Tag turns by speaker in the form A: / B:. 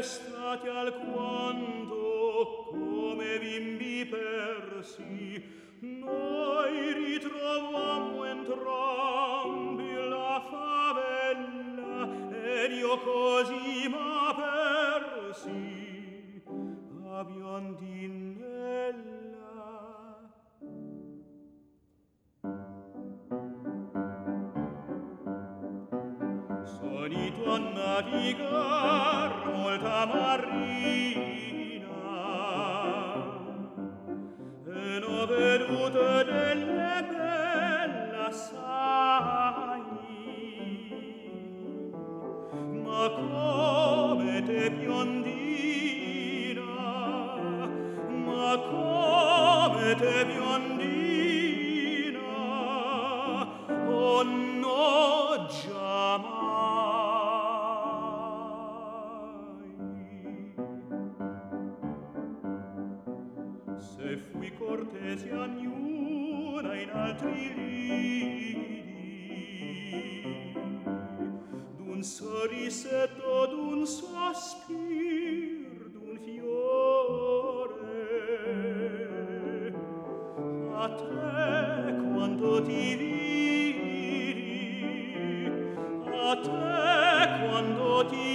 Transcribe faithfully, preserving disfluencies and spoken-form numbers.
A: restate alquanto come bimbi persi, noi ritrovammo entrambi la favella ed io così m'apersi a Biondinella. Sonito a navigar molta marina e n'ho vedute delle belle assai, ma come te biondina, ma come te biondina, oh no già se fui cortese a niuna in altri lidi, d'un sorrisetto, d'un sospir, d'un fiore, a te quando ti vidi, a te quando ti